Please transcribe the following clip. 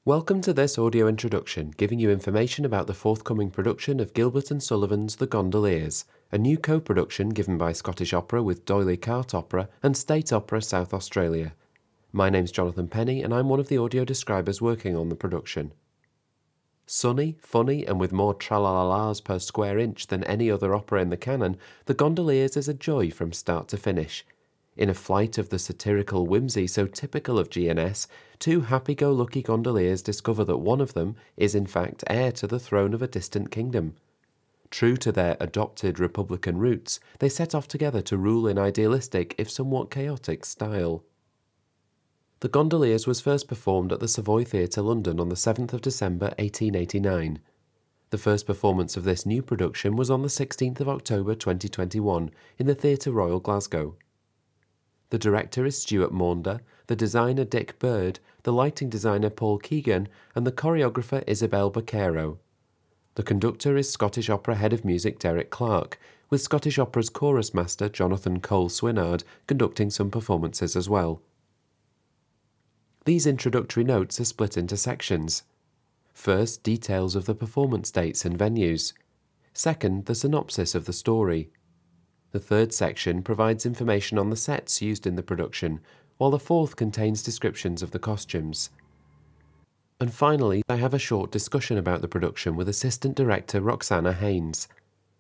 Welcome to this audio introduction, giving you information about the forthcoming production of Gilbert and Sullivan's The Gondoliers, a new co-production given by Scottish Opera with D'Oyly Carte Opera and State Opera South Australia. My name's Jonathan Penny and I'm one of the audio describers working on the production. Sunny, funny and with more tra-la-la-las per square inch than any other opera in the canon, The Gondoliers is a joy from start to finish. In a flight of the satirical whimsy so typical of GNS, two happy-go-lucky gondoliers discover that one of them is in fact heir to the throne of a distant kingdom. True to their adopted republican roots, they set off together to rule in idealistic, if somewhat chaotic, style. The Gondoliers was first performed at the Savoy Theatre, London on the 7th of December 1889. The first performance of this new production was on the 16th of October 2021 in the Theatre Royal, Glasgow. The director is Stuart Maunder, the designer Dick Bird, the lighting designer Paul Keegan, and the choreographer Isabel Baquero. The conductor is Scottish Opera Head of Music Derek Clark, with Scottish Opera's chorus master Jonathan Cole Swinard conducting some performances as well. These introductory notes are split into sections. First, details of the performance dates and venues. Second, the synopsis of the story. The third section provides information on the sets used in the production, while the fourth contains descriptions of the costumes. And finally, I have a short discussion about the production with Assistant Director Roxana Haynes.